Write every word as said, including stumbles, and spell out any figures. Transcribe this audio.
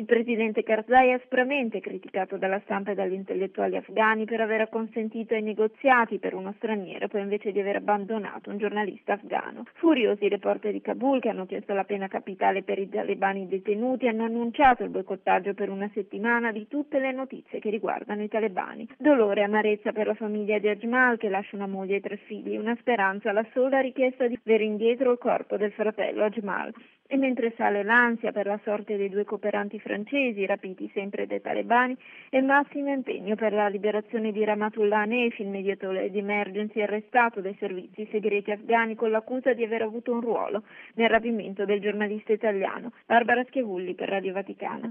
Il presidente Karzai è aspramente criticato dalla stampa e dagli intellettuali afghani per aver acconsentito ai negoziati per uno straniero, poi invece di aver abbandonato un giornalista afghano. Furiosi i reporter di Kabul, che hanno chiesto la pena capitale per i talebani detenuti, hanno annunciato il boicottaggio per una settimana di tutte le notizie che riguardano i talebani. Dolore e amarezza per la famiglia di Ajmal, che lascia una moglie e tre figli, una speranza, la sola richiesta di avere indietro il corpo del fratello Ajmal. E mentre sale l'ansia per la sorte dei due cooperanti francesi, rapiti sempre dai talebani, è massimo impegno per la liberazione di Rahmatullah Hanefi, il mediatore di emergency arrestato dai servizi segreti afghani con l'accusa di aver avuto un ruolo nel rapimento del giornalista italiano. Barbara Schiavulli per Radio Vaticana.